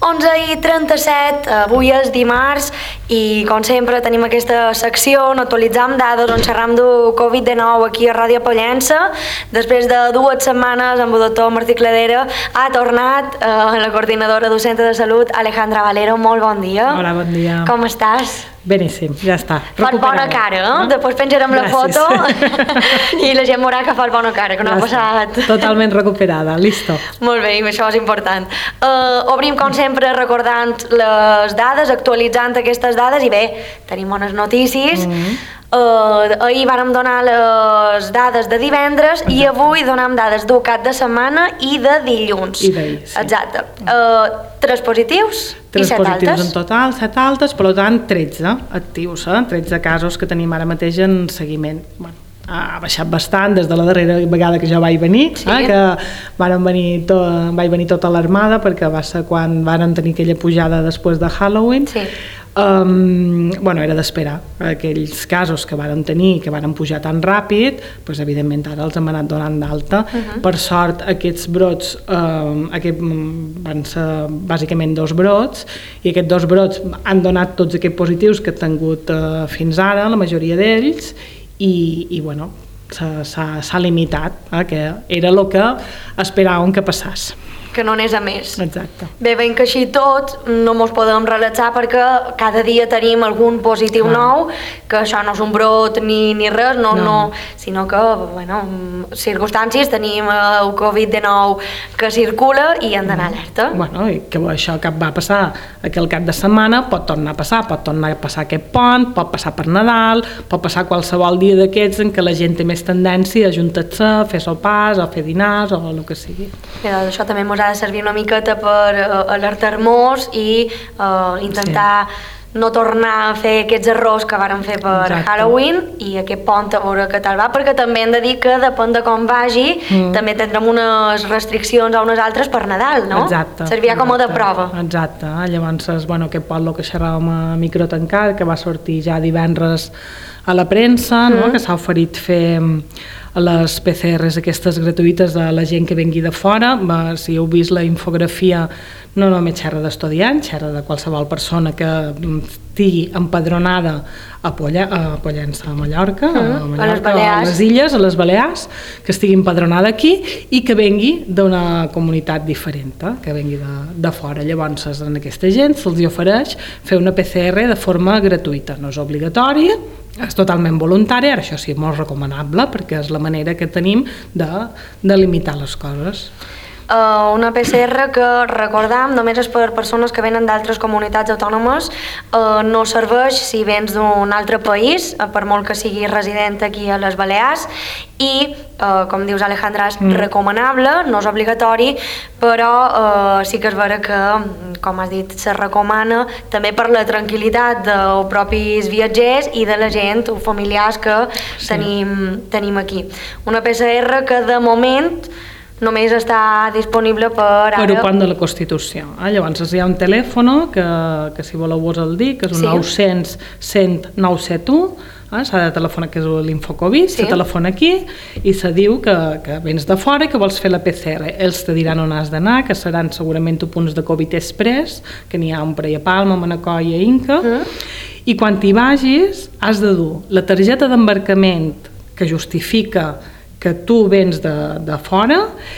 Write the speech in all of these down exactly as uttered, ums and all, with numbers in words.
onze i trenta-set, avui és dimarts i com sempre tenim aquesta secció on actualitzam dades, on xerram del Covid dinou aquí a Ràdio Pollença. Després de dues setmanes amb el doctor Martí Cladera ha tornat eh, la coordinadora docente de salut Alejandra Valero. Molt bon dia. Hola, bon dia. Com estàs? Beníssim, ja està. Fas bona cara, eh? No? Després penjarem la Gràcies. foto i la gent veurà que fas bona cara, que no Gràcies. ha passat. Totalment recuperada, listo. Molt bé, això és important. Uh, obrim, com sempre, recordant les dades, actualitzant aquestes dades, i bé, tenim bones notícies. Mm-hmm. Uh, ahir vàrem donar les dades de divendres. Exacte. I avui donem dades del cap de setmana i de dilluns. I d'ahir, sí. Exacte. Uh, tres positius Tres i set positius altes. en total, set altes, per tant tretze actius, eh? tretze casos que tenim ara mateix en seguiment. Bueno, ha baixat bastant des de la darrera vegada que jo vaig venir, sí. eh? que varen venir to, vaig venir tota l'armada, perquè va ser quan varen tenir aquella pujada després de Halloween. Sí. Um, bueno, era d'esperar aquells casos que varen tenir, que varen pujar tan ràpid, doncs evidentment ara els hem anat donant d'alta. Uh-huh. Per sort aquests brots um, aquest, van ser bàsicament dos brots, i aquests dos brots han donat tots aquests positius que han tingut uh, fins ara, la majoria d'ells, i, i bueno, s'ha limitat, eh, que era el que esperàvem que passés. Que no n'és a més. Exacte. Bé, ben que així tot, no mos podem relaxar perquè cada dia tenim algun positiu ah. nou, que això no és un brot ni, ni res, no, no. no, sinó que, bueno, circumstàncies, tenim el Covid dinou que circula i hem d'anar alerta. Bueno, i que això que va passar aquell cap de setmana pot tornar a passar, pot tornar a passar aquest pont, pot passar per Nadal, pot passar qualsevol dia d'aquests en què la gent té més tendència a juntar-se, a fer sopars, o fer dinars, o el que sigui. I això també mos ha de servir una miqueta per uh, alertar-nos i uh, intentar sí. no tornar a fer aquests errors que vàrem fer per Exacte. Halloween, i aquest pont a veure què tal va, perquè també hem de dir que depèn de com vagi, mm. també tindrem unes restriccions o unes altres per Nadal, no? Exacte. Servirà com a de prova. Exacte. Llavors, bueno, aquest pot, el que xerràvem a micro tancat, que va sortir ja divendres a la premsa, mm. no? que s'ha oferit fer les P C Rs aquestes gratuïtes a la gent que vengui de fora. Va, si heu vist la infografia, no només xerra d'estudiants, xerra de qualsevol persona que estigui empadronada a, Polla, a Pollença, a Mallorca, mm, a, Mallorca a, les Balears. a les Illes, a les Balears, que estigui empadronada aquí i que vengui d'una comunitat diferent, eh? que vengui de, de fora. Llavors, en aquesta gent se'ls ofereix fer una P C R de forma gratuïta, no és obligatòria, és totalment voluntari, ara això sí, molt recomanable, perquè és la manera que tenim de, de limitar les coses. Uh, una P C R que, recordam, només és per persones que venen d'altres comunitats autònomes, uh, no serveix si vens d'un altre país, uh, per molt que sigui resident aquí a les Balears, i, uh, com dius, Alejandra, és mm. recomanable, no és obligatori, però uh, sí que és vera que, com has dit, se recomana també per la tranquil·litat dels propis viatgers i de la gent o familiars que sí. tenim, tenim aquí. Una P C R que, de moment, només està disponible per ara... Per ho pont de la Constitució. Eh? Llavors hi ha un telèfon que, que si voleu vos el dir, que és un sí. nou cents cent nou set u, eh? s'ha de telefonar, que és l'Infocovid, sí. se telefona aquí i se diu que, que vens de fora i que vols fer la P C R. Ells te diran on has d'anar, que seran segurament punts de Covid Express, que n'hi ha un per a Palma, Manacor i a Inca, mm. i quan t'hi vagis has de dur la targeta d'embarcament que justifica que tu vens de, de fora,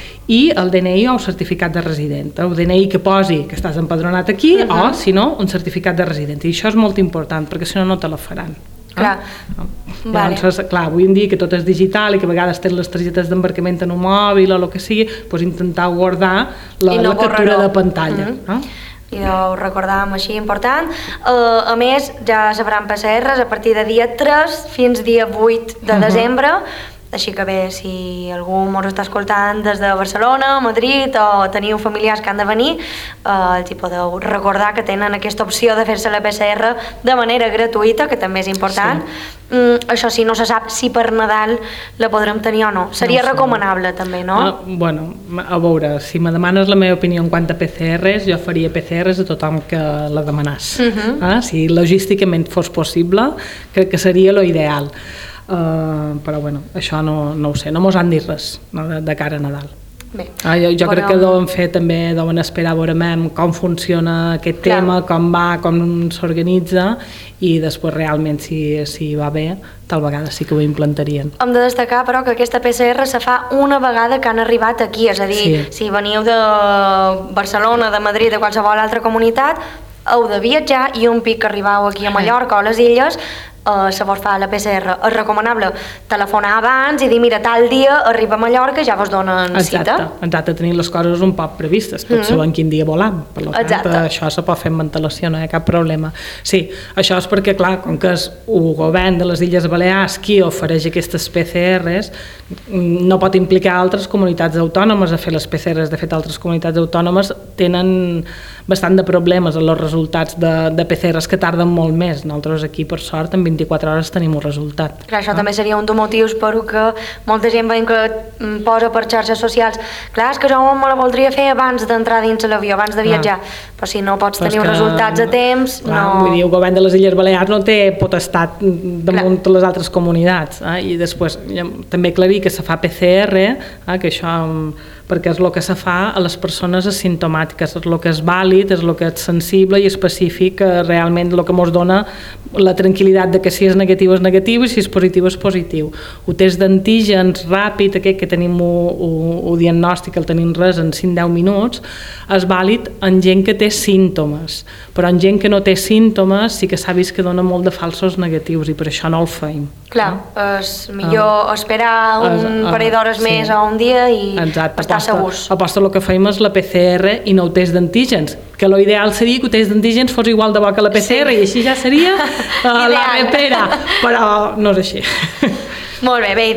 i el D N I o el certificat de resident. El D N I que posi que estàs empadronat aquí, uh -huh. o, si no, un certificat de resident. I això és molt important, perquè si no, no te la faran. Clar. Ah? Vale. Llavors, clar, avui en dia que tot és digital i que a vegades tens les targetes d'embarcament en un mòbil o el que sigui, doncs intentar guardar la, no la captura de pantalla. Uh -huh. eh? I ho recordàvem així, important. Uh, a més, ja se faran P C Rs a partir de dia tres fins dia vuit de desembre, uh -huh. així que bé, si algú ens està escoltant des de Barcelona, Madrid, o teniu familiars que han de venir, eh, els hi podeu recordar que tenen aquesta opció de fer-se la P C R de manera gratuïta, que també és important. Sí. Mm, això sí, no se sap si per Nadal la podrem tenir o no. Seria no recomanable també, no? Ah, bueno, a veure, si me demanes la meva opinió en quant a P C Rs, jo faria P C Rs a tothom que la demanàs. Uh -huh. ah, si logísticament fos possible, crec que seria lo ideal. Uh, però bueno, això no, no ho sé, no mos han dit res no, de, de cara a Nadal. Bé, ah, jo jo però... crec que deuen fer també, deuen esperar a veure com funciona aquest Clar. tema, com va, com s'organitza, i després realment si, si va bé, tal vegada sí que ho implantarien. Hem de destacar, però, que aquesta P C R se fa una vegada que han arribat aquí, és a dir, sí. si veniu de Barcelona, de Madrid, de qualsevol altra comunitat, heu de viatjar, i un pic que arribeu aquí a Mallorca o a les Illes, Uh, se vos fa la P C R. És recomanable telefonar abans i dir, mira, tal dia arriba a Mallorca i ja vos donen exacte, cita. Exacte, tenir les coses un poc previstes, tots mm-hmm. saben quin dia volam, per tant, exacte. Això se pot fer amb antelació, no hi ha cap problema. Sí, això és perquè, clar, com que és el govern de les Illes Balears qui ofereix aquestes P C Rs, no pot implicar altres comunitats autònomes a fer les P C Rs. De fet, altres comunitats autònomes tenen bastant de problemes en els resultats de, de P C Rs, que tarden molt més. Nosaltres aquí, per sort, en vint-i-quatre hores tenim un resultat. Clar, això ah. també seria un dels motius per que molta gent veiem que posa per xarxes socials, clar, és que jo me la voldria fer abans d'entrar dins l'avió, abans de viatjar, ah. però si no pots però tenir que, els resultats a temps, clar, no... Vull dir, el govern de les Illes Balears no té potestat damunt clar. les altres comunitats, eh? I després també aclarir que se fa P C R, eh? que això... perquè és el que se fa a les persones asimptomàtiques, és el que és vàlid, és el que és sensible i específic, realment el que ens dona la tranquil·litat de que si és negatiu és negatiu i si és positiu és positiu. El test d'antígens ràpid, aquest que tenim el diagnòstic, el tenim res en cinc a deu minuts, és vàlid en gent que té símptomes, però en gent que no té símptomes sí que s'ha vist que dona molt de falsos negatius i per això no el feim. Clar, és millor ah. esperar un ah, parell d'hores sí. més o un dia i Exacte. estar aposta, segurs. Aposta el que feim és la P C R i no el test d'antígens, que l'ideal seria que el test d'antígens fos igual de bo que la P C R sí. i així ja seria uh, la repera, però no és així. Molt bé, bé,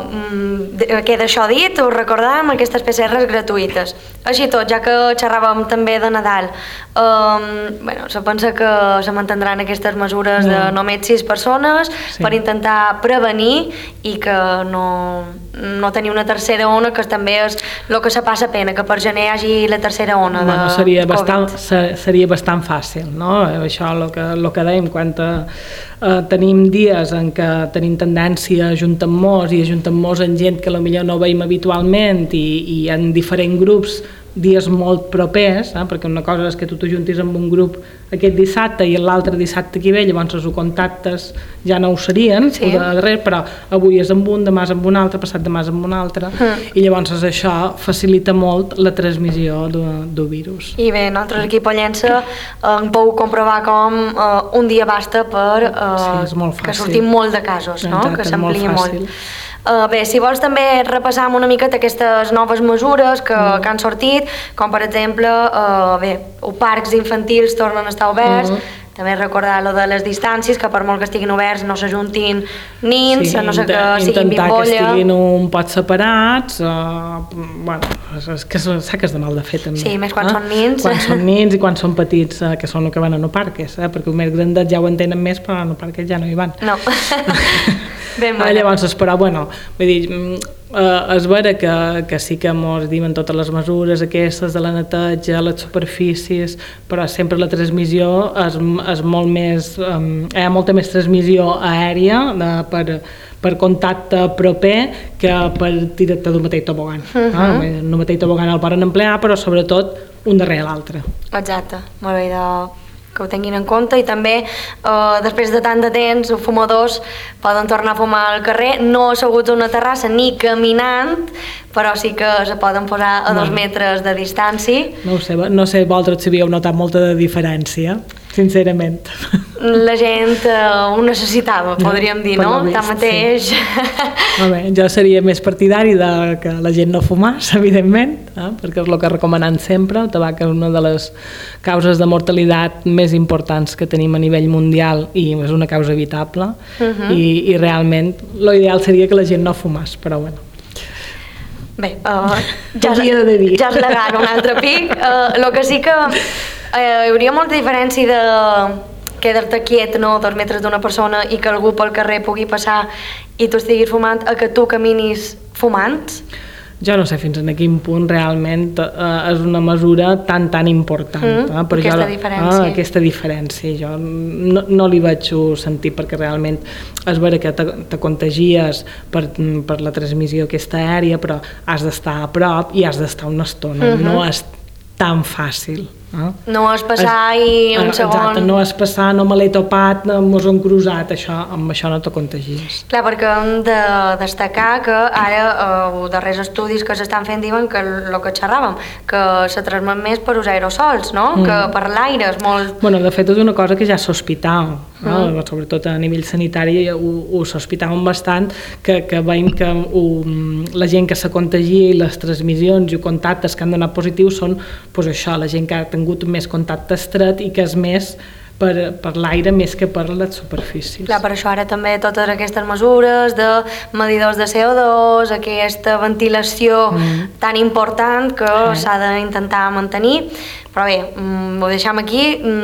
doncs queda això dit, us recordem aquestes P C Rs gratuïtes. Així tot, ja que xerràvem també de Nadal, um, bueno, se pensa que se mantindran aquestes mesures no. de només sis persones sí. per intentar prevenir i que no, no tenir una tercera ona, que també és el que se passa pena, que per gener hi hagi la tercera ona de bueno, seria Covid. Bastant, seria bastant fàcil, no? Això el que, el que dèiem, quan eh, tenim dies en què tenim tendència a ajuntar-nos i ajuntar-nos en gent que potser no veiem habitualment i, i en diferents grups dies molt propers, eh? perquè una cosa és que tu t'ajuntis amb un grup aquest dissabte i l'altre dissabte que ve, llavors els contactes ja no ho serien, sí. de darrere, però avui és amb un, demà és amb un altre, passat demà és amb un altre, mm. i llavors això facilita molt la transmissió del virus. I bé, nosaltres aquí a Pollença hem pogut comprovar com uh, un dia basta per uh, sí, que sortim molt de casos, no? Exacte, que s'amplia molt. molt. Uh, bé, si vols també repassar una miqueta aquestes noves mesures que, mm. que han sortit, com per exemple, uh, bé, els parcs infantils tornen a estar oberts, mm. també recordar lo de les distàncies, que per molt que estiguin oberts no s'ajuntin nins, sí, no sé que siguin bimbolla. Intentar que estiguin un pot separats, uh, bueno, és que saques de mal de fer també. Sí, més quan eh? són nins. Quan són nins i quan són petits, uh, que són els que van a no parques, eh? perquè els més grandets ja ho entenen més, però a no parques ja no hi van. No. Ben ah, llavors, però, bueno, vull dir, eh, és vera que, que sí que ens diuen totes les mesures aquestes de la neteja, les superfícies, però sempre la transmissió és, és molt més, eh, hi ha molta més transmissió aèria de, per, per contacte proper que per tirar-te d'un mateix tobogan. Uh-huh. ah, el mateix tobogan el poden emplear, però sobretot un darrere l'altre. Exacte, molt bé, de... que ho tinguin en compte, i també eh, després de tant de temps els fumadors poden tornar a fumar al carrer, no asseguts a una terrassa ni caminant, però sí que se poden posar a dos metres de distància. No ho sé, no sé, vosaltres si havíeu notat molta de diferència, sincerament. La gent eh, ho necessitava, podríem dir, no? Tanmateix... Sí. Bé, jo seria més partidari de que la gent no fumés, evidentment, eh? perquè és el que recomanem sempre. El tabac és una de les causes de mortalitat més importants que tenim a nivell mundial i és una causa evitable, uh-huh. I, i realment l'ideal seria que la gent no fumés, però bueno. Bé, uh, ja, és, ja és legal un altre pic. Uh, el que sí que uh, hi hauria molta diferència de quedar-te quiet, no, dos metres d'una persona i que algú pel carrer pugui passar i tu estiguis fumant, a que tu caminis fumant? Jo no sé fins a quin punt realment eh, és una mesura tan tan important. Mm, eh? Però aquesta jo, diferència. Eh, aquesta diferència. Jo no, no li vaig sentir perquè realment és vera que te, te contagies per, per la transmissió aquesta aèria, però has d'estar a prop i has d'estar una estona. Mm-hmm. No és tan fàcil. Eh? No és passar es, i un segon... Exacte, no és passar, no me l'he topat, no mos hem cruzat, això, amb això no te contagies. Clar, perquè hem de destacar que ara eh, els darrers estudis que s'estan fent diuen que el que xerràvem, que se transmet més per els aerosols, no? Mm. Que per l'aire és molt... Bueno, de fet és una cosa que ja sospitàvem, no? Mm. Sobretot a nivell sanitari ho, ho sospitàvem bastant, que, que veiem que ho, la gent que se contagia i les transmissions i contactes que han donat positius són pues això, la gent que ha tingut més contacte estret i que és més per, per l'aire més que per les superfícies. Clar, per això ara també totes aquestes mesures de medidors de C O dos, aquesta ventilació mm. tan important que sí. s'ha d'intentar mantenir. Però bé, ho deixem aquí,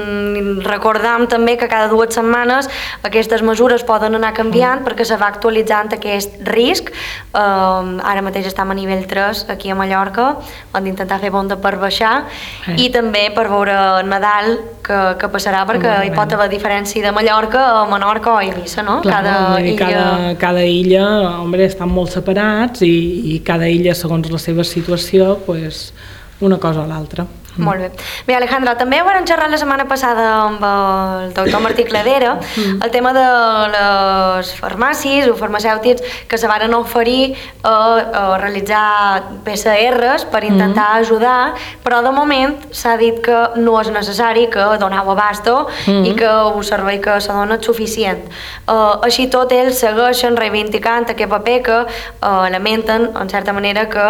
recordem també que cada dues setmanes aquestes mesures poden anar canviant mm. perquè se va actualitzant aquest risc. Uh, ara mateix estem a nivell tres aquí a Mallorca, hem d'intentar fer bonda per baixar eh. i també per veure el Nadal que, que passarà, perquè hi pot haver diferència de Mallorca a Menorca o Eivissa, no? Clar, cada, illa... cada, cada illa, hombre, estan molt separats i, i cada illa, segons la seva situació, pues, una cosa o l'altra. Mm. Molt bé. Bé, Alejandra, també vam xerrar la setmana passada amb el doctor Martí Cladera mm. el tema de les farmàcies o farmacèutics que se van oferir a, a realitzar P C Rs per intentar mm. ajudar, però de moment s'ha dit que no és necessari, que doneu abasto mm. i que el servei que se dona és suficient. Uh, així tot, ells segueixen reivindicant aquest paper que uh, lamenten, en certa manera, que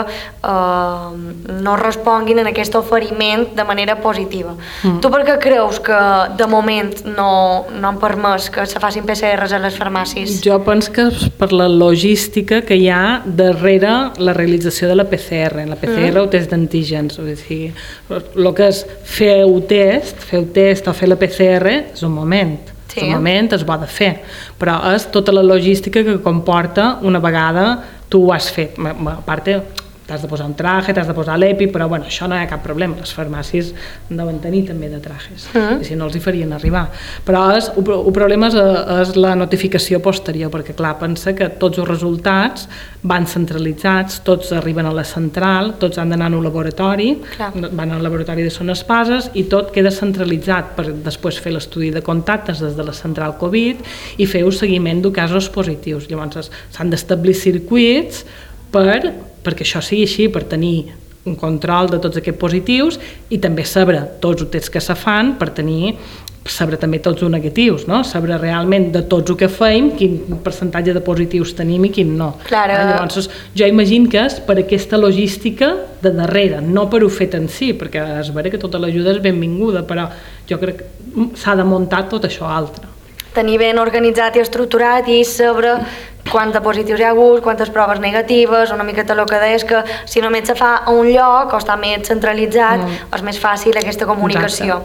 uh, no responguin en aquest oferiment de manera positiva. Mm. Tu per què creus que de moment no, no han permès que se facin P C Rs a les farmàcies? Jo penso que és per la logística que hi ha darrere la realització de la P C R. La P C R mm. o test d'antígens. O sigui, el que és fer un test, fer un test o fer la P C R és un moment. Sí. És un moment, es va de fer. Però és tota la logística que comporta una vegada tu ho has fet. A part, t'has de posar un traje, t'has de posar l'EPI, però bueno, això no hi ha cap problema, les farmàcies deuen tenir també de trajes, mm. i si no els hi farien arribar. Però és, el, el problema és, és la notificació posterior, perquè clar, pensa que tots els resultats van centralitzats, tots arriben a la central, tots han d'anar a un laboratori, clar. Van al laboratori de Son Espases i tot queda centralitzat per després fer l'estudi de contactes des de la central Covid i fer un seguiment de casos positius. Llavors s'han d'establir circuits per, perquè això sigui així, per tenir un control de tots aquests positius i també saber tots els tests que se fan per tenir, saber també tots els negatius, no? Saber realment de tots el que feim, quin percentatge de positius tenim i quin no. Claro. Llavors, jo imagino que és per aquesta logística de darrere, no per ho fet en si, perquè és vera que tota l'ajuda és benvinguda, però jo crec que s'ha de muntar tot això altre. Tenir ben organitzat i estructurat i saber quants de positius hi ha hagut, quantes proves negatives, una miqueta el que deies, que si només se fa a un lloc o està més centralitzat, mm. és més fàcil aquesta comunicació.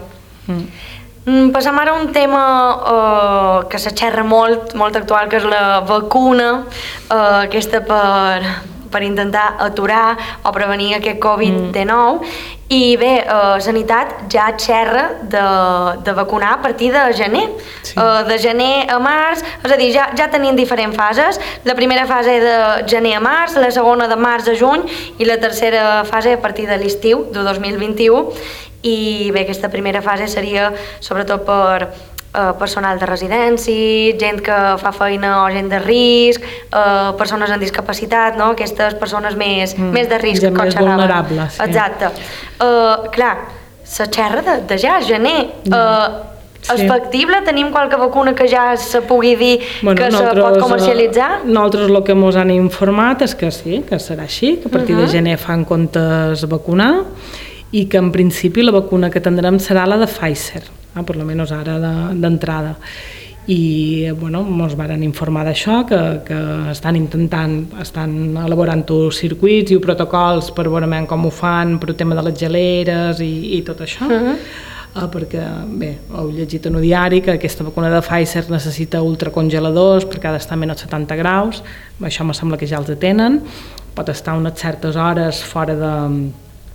Mm. Passem ara a un tema uh, que se xerra molt, molt actual, que és la vacuna, uh, aquesta per, per intentar aturar o prevenir aquest Covid dinou. Mm. I bé, eh, Sanitat ja xerra de, de vacunar a partir de gener, sí. eh, de gener a març, és a dir, ja, ja tenim diferents fases. La primera fase de gener a març, la segona de març a juny i la tercera fase a partir de l'estiu de dos mil vint-i-u. I bé, aquesta primera fase seria sobretot per eh, personal de residència, gent que fa feina o gent de risc, eh, persones amb discapacitat, no? Aquestes persones més, mm. més de risc, com més vulnerables. Sí. Exacte. Uh, clar, se xerra de, de ja, gener. Uh, sí. És factible? Tenim qualque vacuna que ja se pugui dir bueno, que se pot comercialitzar? Nosaltres el que ens han informat és que sí, que serà així, que a partir uh -huh. de gener fan comptes vacunar i que en principi la vacuna que tindrem serà la de Pfizer, eh, per almenys ara d'entrada. I bueno, ens varen informar d'això, que, que estan intentant, estan elaborant els circuits i els protocols per veure com ho fan, per el tema de les geleres i, i tot això. Uh-huh. uh, perquè, bé, heu llegit en un diari que aquesta vacuna de Pfizer necessita ultracongeladors perquè ha d'estar a menys setanta graus, això me sembla que ja els tenen, pot estar unes certes hores fora de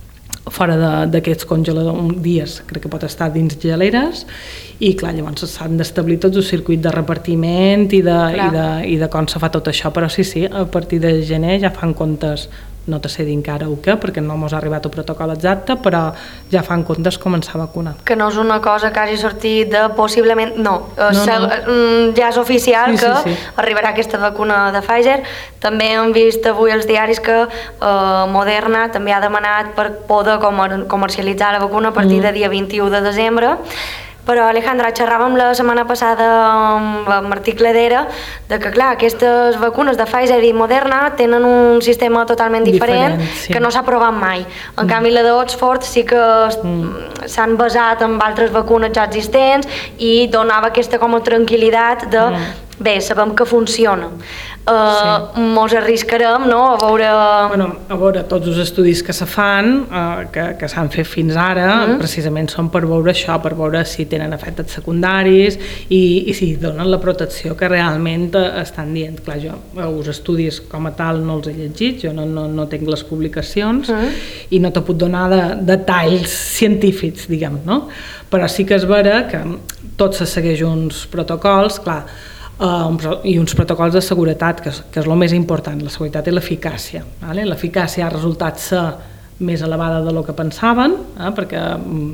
fora d'aquests congeladors, dies crec que pot estar dins geleres, i clar, llavors s'han d'establir tots el circuit de repartiment i de, i, de, i de com se fa tot això, però sí, sí, a partir de gener ja fan comptes, no te sé dir encara o què, perquè no mos ha arribat el protocol exacte, però ja fan comptes començar a vacunar. Que no és una cosa que hagi sortit de possiblement, no, no, no. ja és oficial sí, que sí, sí. arribarà aquesta vacuna de Pfizer. També hem vist avui als diaris que eh, Moderna també ha demanat per poder comer comercialitzar la vacuna a partir mm. de dia vint-i-u de desembre. Però, Alejandra, xerràvem la setmana passada amb Martí Cladera de que, clar, aquestes vacunes de Pfizer i Moderna tenen un sistema totalment diferent, diferent sí. que no s'ha provat mai. En mm. canvi, la d'Oxford sí que mm. s'han basat en altres vacunes ja existents i donava aquesta com a tranquil·litat de mm. bé, sabem que funciona. Uh, sí. Mos arriscarem, no?, a veure... Bueno, a veure, tots els estudis que se fan, uh, que, que s'han fet fins ara, mm. precisament són per veure això, per veure si tenen efectes secundaris i, i si donen la protecció que realment estan dient. Clar, jo els estudis com a tal no els he llegit, jo no, no, no tinc les publicacions mm. i no te puc donar de, detalls científics, diguem, no? Però sí que és vera que tot se segueix uns protocols, clar, Uh, i uns protocols de seguretat, que és, que és el més important, la seguretat i l'eficàcia. Vale? L'eficàcia ha resultat ser més elevada de lo que pensaven, eh? perquè um,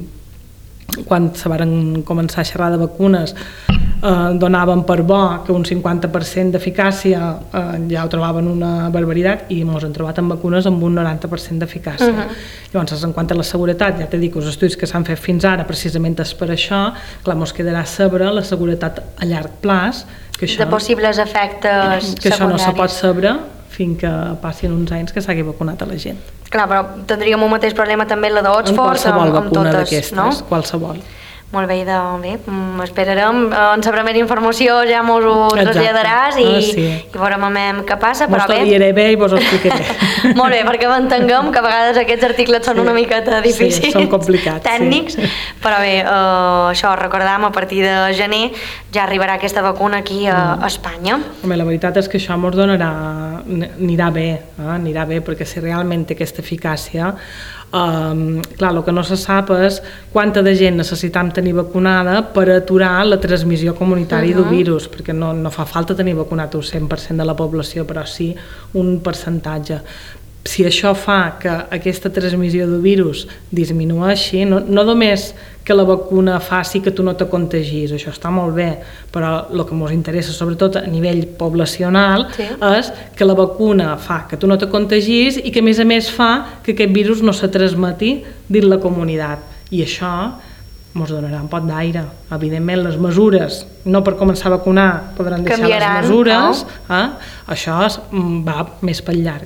quan se varen començar a xerrar de vacunes eh, donaven per bo que un cinquanta per cent d'eficàcia eh, ja ho trobaven una barbaritat i ens hem trobat amb vacunes amb un noranta per cent d'eficàcia. Uh-huh. Llavors, en quant a la seguretat, ja t'he dit que els estudis que s'han fet fins ara precisament és per això, clar, ens quedarà saber la seguretat a llarg plaç, que això, de possibles efectes que secundaris. Això no se pot saber fins que passin uns anys que s'hagi vacunat a la gent. Clar, però tindríem un mateix problema també la d'Oxford, amb, amb, amb totes, no? Qualsevol. Molt bé, de, bé, esperarem, en sabrem més informació, ja mos ho traslladaràs i, ah, sí. i veurem què passa, però bé... Mos t'ho diré bé i vos ho explicaré. Molt bé, perquè m'entenguem que a vegades aquests articles són sí. una miqueta difícils, sí, són complicats, tècnics, sí. però bé, uh, això, recordam, a partir de gener ja arribarà aquesta vacuna aquí a, mm. a Espanya. Home, la veritat és que això mos donarà, anirà bé, eh? anirà bé, perquè si realment té aquesta eficàcia, Um, clar, el que no se sap és quanta de gent necessitam tenir vacunada per aturar la transmissió comunitària uh-huh. del virus, perquè no, no fa falta tenir vacunat el cent per cent de la població, però sí un percentatge. Si això fa que aquesta transmissió del virus disminueixi, no, no només que la vacuna faci que tu no te contagis, això està molt bé, però el que ens interessa sobretot a nivell poblacional sí. és que la vacuna fa que tu no te contagis i que a més a més fa que aquest virus no se transmeti dins la comunitat. I això ens donarà un pot d'aire. Evidentment, les mesures, no per començar a vacunar podran deixar canviaran, les mesures, no? eh? Això va més pel llarg.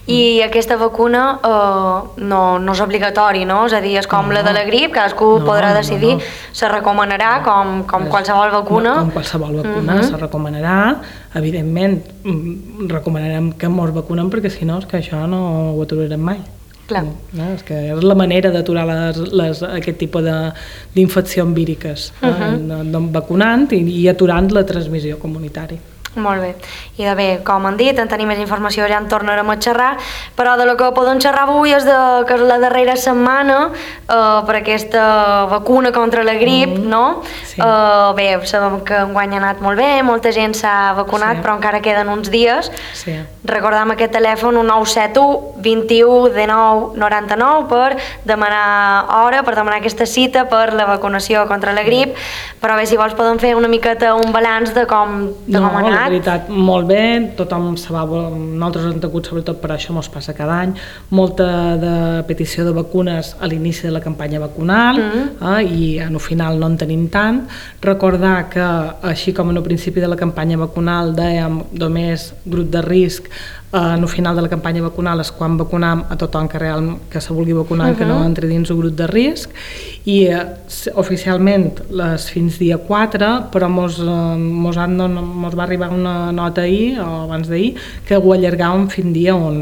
I aquesta vacuna eh, no, no és obligatori, no? És a dir, és com no, la de la grip, cadascú no, podrà decidir, no, no. se recomanarà com, com és, qualsevol vacuna. Com qualsevol vacuna, uh-huh. se recomanarà, evidentment, recomanarem que ens vacunem perquè si no és que això no ho aturarem mai. Clar. No, és que és la manera d'aturar les, les, aquest tipus d'infeccions víriques, uh-huh. eh, vacunant i, i aturant la transmissió comunitària. Molt bé, i de bé, com han dit, en tenim més informació, ja en tornarem a xerrar, però de lo que podem xerrar avui és de, que és la darrera setmana eh, per aquesta vacuna contra la grip, mm, no? Sí. Eh, bé, sabem que enguany ha anat molt bé, molta gent s'ha vacunat, sí. però encara queden uns dies. Sí. Recordam aquest telèfon, un nou set u, vint-i-u, dinou, noranta-nou, per demanar hora, per demanar aquesta cita per la vacunació contra la grip, però bé, si vols podem fer una miqueta un balanç de com, de no, com ha anat. La veritat, molt bé, tothom se va, nosaltres hem tingut sobretot per això mos passa cada any, molta de petició de vacunes a l'inici de la campanya vacunal, mm. eh, i al final no en tenim tant. Recordar que, així com en el principi de la campanya vacunal dèiem només grup de risc, en el final de la campanya vacunal és quan vacunam a tothom que, real, que se vulgui vacunar, uh-huh. que no entri dins el grup de risc, i eh, oficialment les fins dia quatre, però mos, eh, mos, han, mos va arribar una nota ahir o abans d'ahir que ho allargàvem fins dia onze.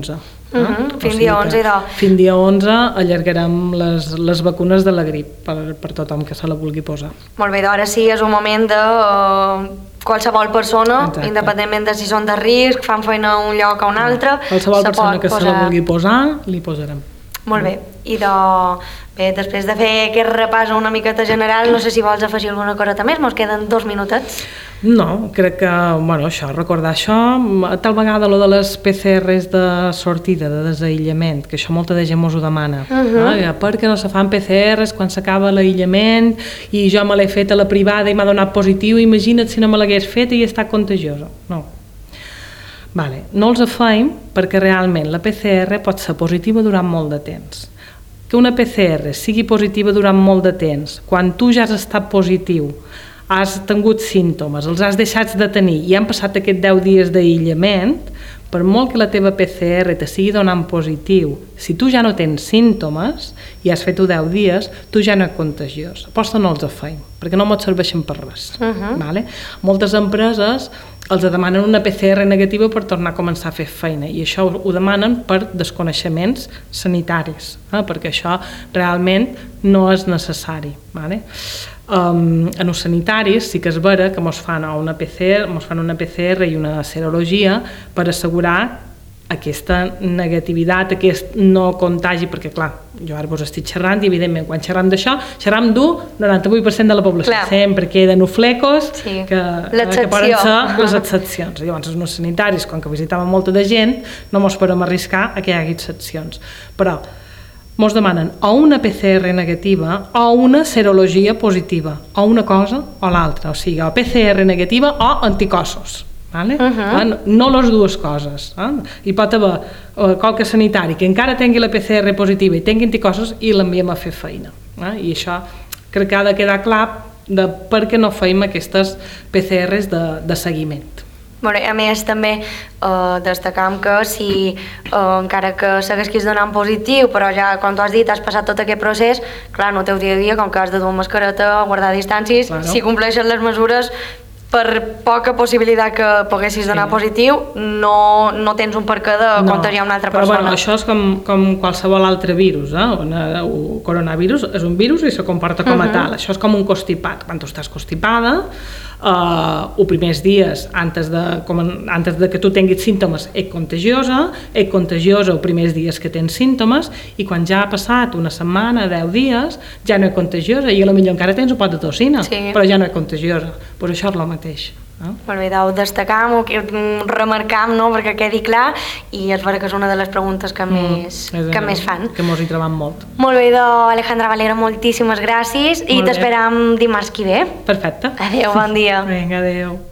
Uh -huh. Fins dia onze, idò. Fins dia onze allargarem les, les vacunes de la grip per, per tothom que se la vulgui posar. Molt bé, ara sí és un moment de uh, qualsevol persona, exacte, independentment de si són de risc, fan feina a un lloc o a un altre, qualsevol persona que posar... se la vulgui posar, li posarem. Molt bé, i de... Bé, després de fer aquest repàs una miqueta general, no sé si vols afegir alguna cosa més, mos queden dos minutets. No, crec que, bueno, això, recordar això, tal vegada lo de les P C Rs de sortida, de desaïllament, que això molta de gent mos ho demana. Uh -huh. eh? Per què no se fan P C Rs quan s'acaba l'aïllament i jo me l'he fet a la privada i m'ha donat positiu, imagina't si no me l'hagués fet i he estat contagiosa. No. Vale. No els feim perquè realment la P C R pot ser positiva durant molt de temps. Que una P C R sigui positiva durant molt de temps, quan tu ja has estat positiu, has tingut símptomes, els has deixats de tenir i han passat aquests deu dies d'aïllament, per molt que la teva P C R te sigui donant positiu, si tu ja no tens símptomes i has fet-ho deu dies, tu ja no ets contagiós. Aposta no els feim, perquè no mos serveixen per res. Uh-huh. Vale? Moltes empreses els demanen una P C R negativa per tornar a començar a fer feina i això ho demanen per desconeixements sanitaris, eh? Perquè això realment no és necessari. Vale? Um, en els sanitaris sí que és vera que mos fan una P C R, mos fan una P C R i una serologia per assegurar aquesta negativitat, aquest no contagi, perquè clar, jo ara vos estic xerrant i evidentment quan xerram d'això, xerram d'un noranta-vuit per cent de la població, clar, sempre queden oflecos, sí, que, que poden ser les excepcions. Llavors els sanitaris, quan que visitaven molta de gent, no mos podem arriscar a que hi hagi excepcions, però mos demanen o una P C R negativa o una serologia positiva, o una cosa o l'altra, o sigui, o P C R negativa o anticossos. Vale? Uh-huh. No les dues coses. Eh? Hi pot haver uh, qualque sanitari que encara tingui la P C R positiva i tingui anticossos i l'enviem a fer feina. Eh? I això crec que ha de quedar clar de per què no feim aquestes P C Rs de, de seguiment. Bé, a més, també eh, destacam que si eh, encara que seguessis donant positiu, però ja, com tu has dit, has passat tot aquest procés, clar, no teu dia a dia, com que has de dur mascareta, guardar distàncies, claro, si compleixen les mesures, per poca possibilitat que poguessis donar sí. positiu, no, no tens un per què de no, contagiar una altra persona. Però bueno, això és com, com qualsevol altre virus, eh? El coronavirus és un virus i se comporta com a uh-huh. tal. Això és com un constipat. Quan tu estàs constipada, Uh, els primers dies, antes de, com, antes de que tu tinguis símptomes, ets contagiosa, ets contagiosa els primers dies que tens símptomes i quan ja ha passat una setmana, deu dies, ja no ets contagiosa i potser encara tens un pot de tossina, sí. però ja no ets contagiosa. Però això és el mateix. No? Molt bé, ho destacam, ho remarcam, no? Perquè quedi clar, i és vera que és una de les preguntes que, mm, més, que més fan. Que mos hi trobam molt. Molt bé, doncs, Alejandra Valero, moltíssimes gràcies i t'esperam dimarts que ve. Perfecte. Adéu, bon dia. Vinga, adéu.